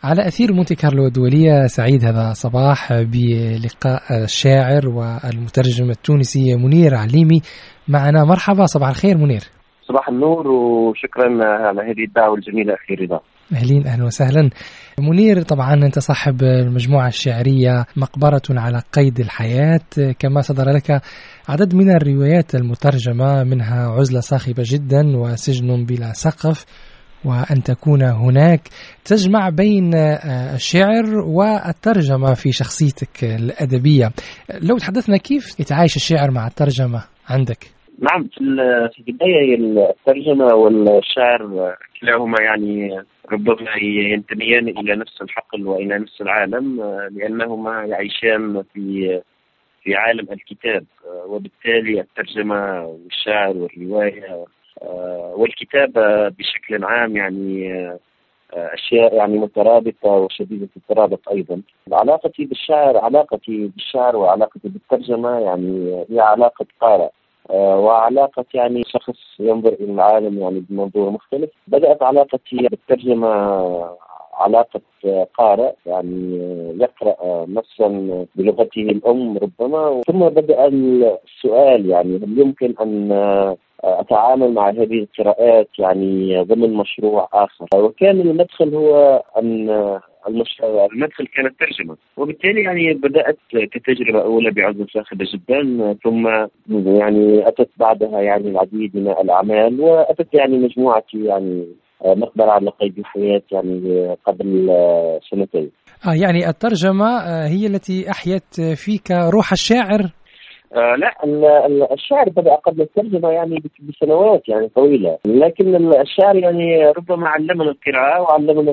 على أثير مونتي كارلو الدولية، سعيد هذا صباح بلقاء الشاعر والمترجم التونسي منير عليمي معنا. مرحبا، صباح الخير منير. صباح النور، وشكرا على هذه الدعوة الجميلة أخي رضا. أهلا وسهلا منير. طبعا أنت صاحب المجموعة الشعرية مقبرة على قيد الحياة، كما صدر لك عدد من الروايات المترجمة، منها عزلة صاخبة جدا وسجن بلا سقف وأن تكون هناك. تجمع بين الشعر والترجمة في شخصيتك الأدبية. لو تحدثنا كيف يتعايش الشعر مع الترجمة عندك؟ نعم، في البداية الترجمة والشعر كلاهما يعني ربما ينتميان إلى نفس الحقل وإلى نفس العالم، لأنهما يعيشان في عالم الكتاب، وبالتالي الترجمة والشعر والرواية والكتابة بشكل عام يعني أشياء يعني مترابطة وشديدة الترابط أيضا. علاقتي بالشعر وعلاقتي بالترجمة يعني هي علاقة قارئ وعلاقة يعني شخص ينظر إلى العالم يعني بمنظور مختلف. بدأت علاقتي بالترجمة علاقة قارئ يعني يقرأ نصا بلغته الأم ربما، ثم بدأ السؤال يعني هل يمكن أن أتعامل مع هذه القراءات يعني ضمن مشروع آخر، وكان المدخل هو أن المدخل كان الترجمة. وبالتالي يعني بدأت كتجربة أولى بعزم صاخبة جدا، ثم يعني أتت بعدها يعني العديد من الأعمال، وأتت يعني مجموعتي يعني مقبرة على قيد الحياة يعني قبل سنتين. يعني الترجمة هي التي أحيت فيك روح الشاعر؟ لا، الشعر بدأ قبل الترجمة يعني بسنوات يعني طويلة، لكن الشعر يعني ربما علمنا القراءة وعلمنا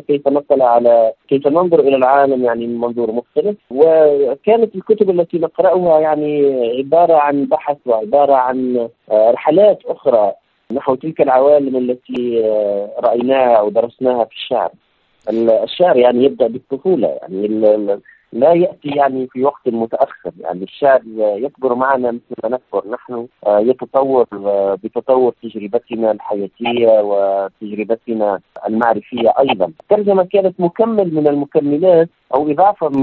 كيف ننظر إلى العالم يعني من منظور مختلف. وكانت الكتب التي نقرأها يعني عبارة عن بحث وعبارة عن رحلات أخرى نحو تلك العوالم التي رأيناها أو درسناها في الشعر. الشعر يعني يبدأ بالطفولة، يعني لا يأتي يعني في وقت متأخر. يعني الشعر يكبر معنا مثل ما نكبر نحن، يتطور بتطور تجربتنا الحياتية وتجربتنا المعرفية أيضا. الترجمة كانت مكمل من المكملات أو إضافة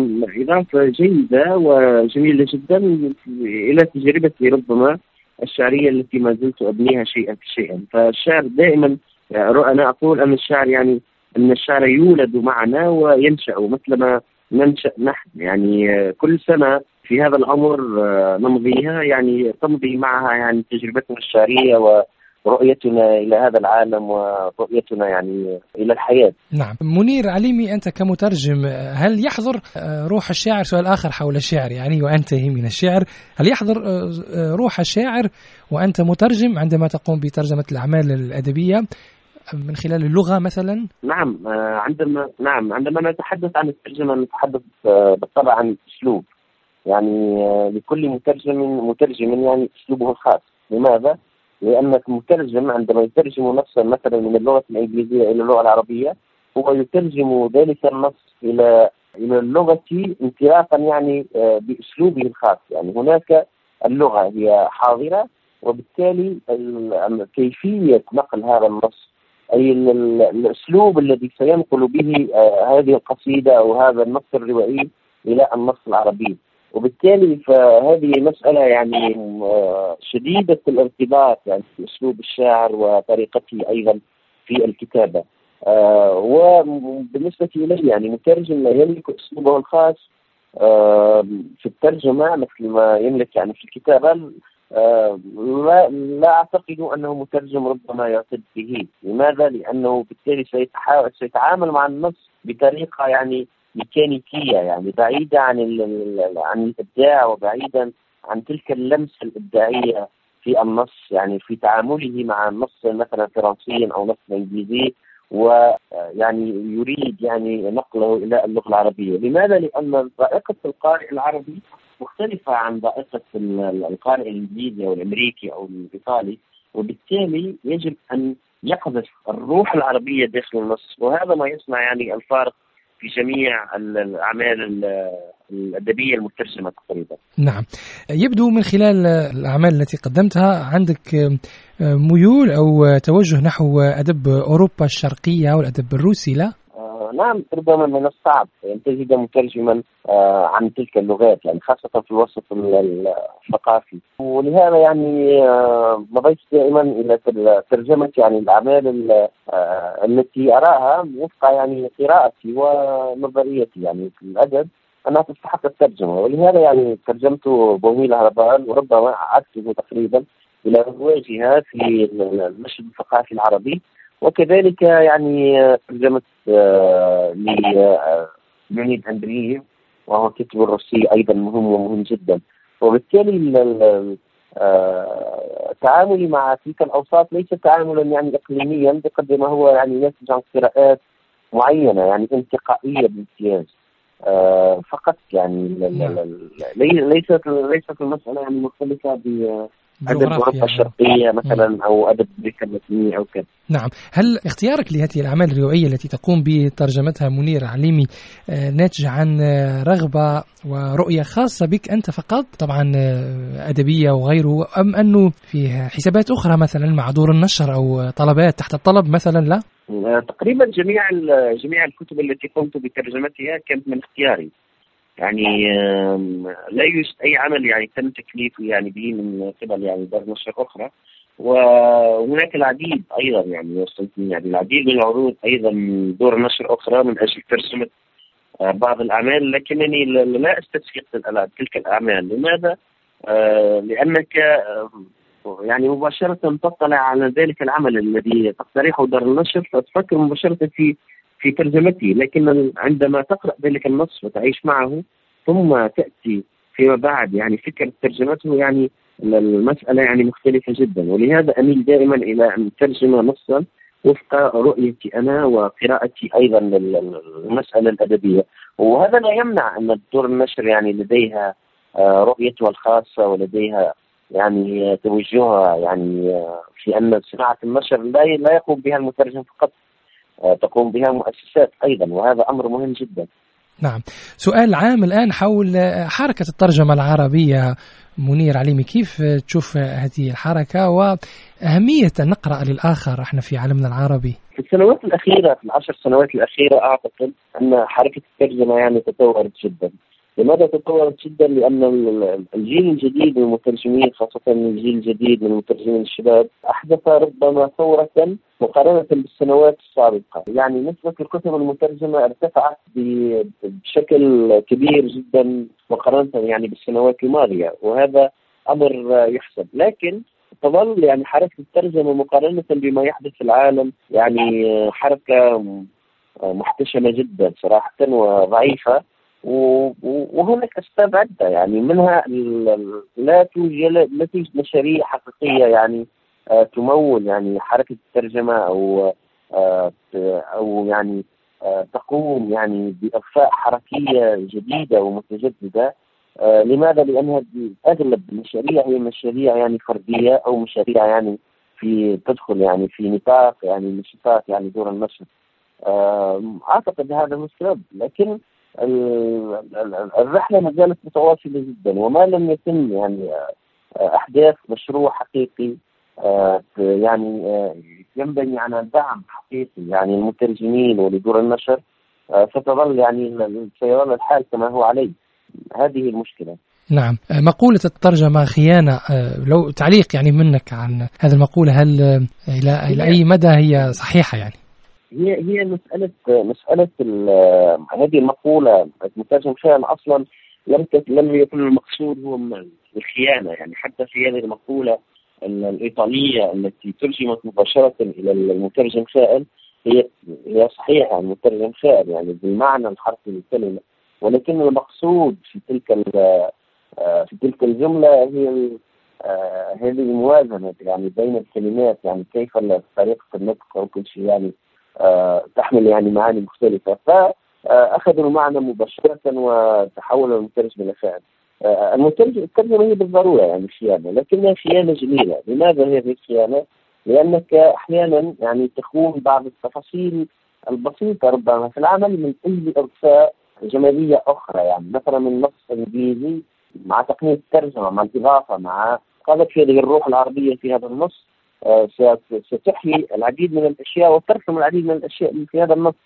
جيدة وجميلة جدا إلى تجربتي ربما الشعرية التي ما زلت أبنيها شيئا فشيئا. فالشعر دائما أنا أقول أن الشعر يعني أن الشعر يولد معنا وينشأ مثلما ننشأ نحن، يعني كل سنة في هذا الأمر نمضيها يعني تمضي معها يعني تجربتنا الشعرية ورؤيتنا إلى هذا العالم ورؤيتنا يعني إلى الحياة. نعم. منير عليمي، أنت كمترجم هل يحضر روح الشاعر؟ سؤال آخر حول الشعر يعني وأنتهي من الشعر. هل يحضر روح الشاعر وأنت مترجم عندما تقوم بترجمة الأعمال الأدبية من خلال اللغة مثلا؟ نعم، عندما نتحدث عن الترجمة نتحدث بالطبع عن أسلوب، يعني لكل مترجم يعني أسلوبه الخاص. لماذا؟ لأن المترجم عندما يترجم نصا مثلا من اللغة الإنجليزية إلى اللغة العربية هو يترجم ذلك النص إلى اللغة انطلاقا يعني بأسلوبه الخاص. يعني هناك اللغة هي حاضرة، وبالتالي كيفية نقل هذا النص أي الأسلوب الذي سينقل به هذه القصيدة أو هذا النص الروائي إلى النص العربي. وبالتالي فهذه مسألة يعني شديدة الارتباط يعني في أسلوب الشاعر وطريقته أيضا في الكتابة. وبالنسبة إلي يعني مترجم لا يملك أسلوبه الخاص في الترجمة مثل ما يملك يعني في الكتابة. لا أعتقد أنه مترجم ربما يعتد به. لماذا؟ لأنه بالتالي سيتعامل مع النص بطريقة يعني ميكانيكية، يعني بعيدة عن الإبداع وبعيدا عن تلك اللمسة الإبداعية في النص، يعني في تعامله مع النص مثلا فرنسي أو نص إنجليزي، ويعني يريد يعني نقله إلى اللغة العربية. لماذا؟ لأن ذائقة القارئ العربي مختلفة عن ذائقة القارئ الإنجليزي أو الأمريكي أو الإيطالي، وبالتالي يجب أن يقذف الروح العربية داخل النص، وهذا ما يصنع يعني الفارق في جميع الأعمال الأدبية المترجمة تقريبا. نعم، يبدو من خلال الأعمال التي قدمتها عندك ميول أو توجه نحو أدب أوروبا الشرقية والأدب الروسي، لا؟ نعم ربما من الصعب أن تجد مترجما عن تلك اللغات، يعني خاصة في الوسط الثقافي. ولهذا يعني مضيت دائما إلى ترجمة يعني الأعمال التي أراها وفق يعني قراءتي ونظريتي يعني في الأدب أنها تستحق الترجمة. ولهذا يعني ترجمت بوميل هربان، وربما أكتب تقريبا إلى أزواجها في المشهد الثقافي العربي. وكذلك يعني ترجمة ليونيد أندرييف، وهو كاتب روسي أيضا مهم ومهم جدا. وبالتالي تعاملي مع تلك الأوساط ليس تعاملا يعني إقليميا بقدر ما هو يعني ناتج عن قراءات معينة يعني انتقائية بامتياز فقط. يعني ليست المسألة يعني مختلفة أدب أوروبا الشرقية مثلا أو أدب أمريكا اللاتينية أو كذا. نعم. هل اختيارك لهذه الأعمال الروائية التي تقوم بترجمتها منير عليمي ناتج عن رغبة ورؤية خاصة بك أنت فقط طبعا أدبية وغيره، أم أنه في حسابات أخرى مثلا مع دور النشر أو طلبات تحت الطلب مثلا؟ لا، تقريبا جميع الكتب التي قمت بترجمتها كانت من اختياري. يعني لا يوجد أي عمل يعني تم تكليفي يعني به من قبل يعني دار نشر أخرى. وهناك العديد أيضا يعني وصلتني يعني العديد من العروض أيضا من دور نشر أخرى من أجل ترجمة بعض الأعمال، لكنني لا أستسيغ تلك الأعمال. لماذا؟ لأنك يعني مباشرة تطلع على ذلك العمل الذي تقترحه دار النشر فتفكر مباشرة في ترجمته، لكن عندما تقرأ ذلك النص وتعيش معه ثم تأتي فيما بعد يعني فكرة ترجمته، يعني المسألة يعني مختلفة جدا. ولهذا أميل دائما إلى أن ترجم نصا وفق رؤيتي أنا وقراءتي أيضا للمسألة الأدبية. وهذا لا يمنع أن دور النشر يعني لديها رؤيتها الخاصة ولديها يعني توجهها يعني في أن صناعة النشر لا يقوم بها المترجم فقط، تقوم بها مؤسسات أيضا، وهذا أمر مهم جدا. نعم. سؤال عام الآن حول حركة الترجمة العربية منير عليمي، كيف تشوف هذه الحركة وأهمية أن نقرأ للآخر احنا في عالمنا العربي؟ في السنوات الأخيرة، في ال10 سنوات الأخيرة أعتقد أن حركة الترجمة يعني تطورت جدا. لماذا تطورت جدا؟ لأن الجيل الجديد من المترجمين، خاصة الجيل الجديد من المترجمين الشباب، أحدث ربما ثورة مقارنة بالسنوات السابقة. يعني نسبة الكتب المترجمة ارتفعت بشكل كبير جدا مقارنة يعني بالسنوات الماضية، وهذا أمر يحسب. لكن تظل يعني حركة الترجمة مقارنة بما يحدث في العالم يعني حركة محتشمة جدا صراحة وضعيفة. وهناك أسباب عدة، يعني منها لا توجد مشاريع حقيقية يعني تمول يعني حركة الترجمة أو يعني تقوم يعني بإضفاء حركية جديدة ومتجددة. لماذا؟ لأنها أغلب المشاريع هي مشاريع يعني فردية أو مشاريع يعني تدخل يعني في نطاق يعني نشاطات يعني دور النشر. أعتقد هذا هو السبب. لكن الرحلة ما زالت متواصلة جدا، وما لم يتم يعني أحداث مشروع حقيقي يعني ينبني على دعم حقيقي يعني المترجمين ولدور النشر، ستظل يعني سيظل الحال كما هو عليه. هذه المشكلة. نعم. مقولة الترجمة خيانة، لو تعليق يعني منك عن هذه المقولة، هل إلى أي مدى هي صحيحة؟ يعني هي مسألة هذه المقولة المترجم خيانة أصلا لم يكن المقصود هو الخيانة. يعني حتى في هذه المقولة الإيطالية التي ترجمت مباشرة إلى المترجم خائن، هي صحيحة، المترجم خائن يعني بالمعنى الحرفي للكلمة، ولكن المقصود في تلك الجملة هي هذه الموازنة يعني بين الكلمات، يعني كيف طريقة النطق أو كل شيء يعني تحمل يعني معاني مختلفة. فأخذوا المعنى مباشرة وتحول المترجم إلى خائن. الترجمة هي بالضرورة يعني خيانة، لكنها خيانة جميلة. لماذا هذه الخيانة؟ لأنك أحيانا يعني تخون بعض التفاصيل البسيطة ربما في العمل من أجل إضفاء جمالية أخرى. يعني مثلا من نص إنجليزي مع تقنية الترجمة مع الإضافة مع قذف هذه الروح العربية في هذا النص ستحيي العديد من الأشياء وترسم العديد من الأشياء في هذا النص.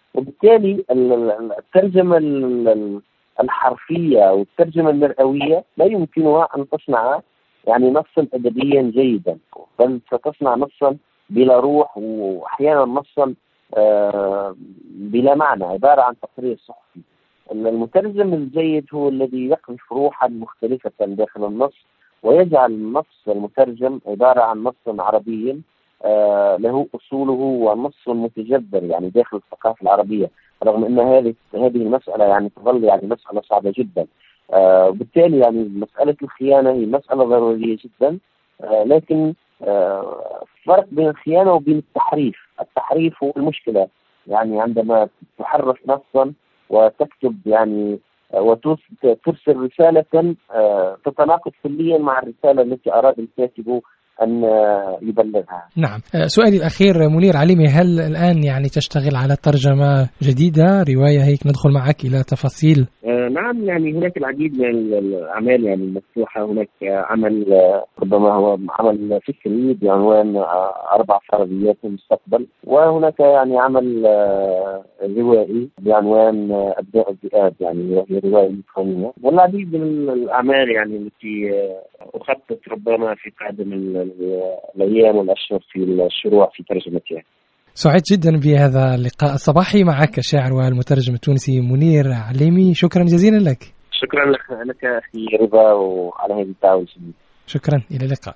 وبالتالي الترجمة الحرفية والترجمة المرئوية لا يمكنها أن تصنع يعني نصا أدبيا جيدا، بل ستصنع نصا بلا روح، وأحيانا نصا بلا معنى، عبارة عن تقرير صحفي. المترجم الجيد هو الذي يقذف روحا مختلفة داخل النص، ويجعل النص المترجم عبارة عن نص عربي له أصوله ونص متجذر يعني داخل الثقافة العربية، رغم أن هذه المسألة يعني تظل يعني مسألة صعبة جدا. بالتالي يعني مسألة الخيانة هي مسألة ضرورية جدا، لكن فرق بين الخيانة وبين التحريف. التحريف هو المشكلة، يعني عندما تحرف نصا وتكتب يعني وترسل رسالة تتناقض كليا مع الرسالة التي أراد الكاتب أن يبلغها. نعم. سؤالي الأخير منير عليمي، هل الآن يعني تشتغل على ترجمة جديدة، رواية هيك ندخل معك إلى تفاصيل؟ نعم، يعني هناك العديد من الأعمال يعني المفتوحة. هناك عمل ربما هو عمل فكري بعنوان 4 فرضيات في المستقبل، وهناك يعني عمل روائي بعنوان أبناء الذئاب، يعني وهي رواية إلكترونية، والعديد من الأعمال يعني التي أخطط ربما في قادم الأيام والأشهر في الشروع في ترجمتها. سعيد جدا بهذا اللقاء الصباحي معك الشاعر والمترجم التونسي منير عليمي، شكرا جزيلا لك. شكرا لك أخي رضا وعلى هذه الدعوة. شكرا، إلى اللقاء.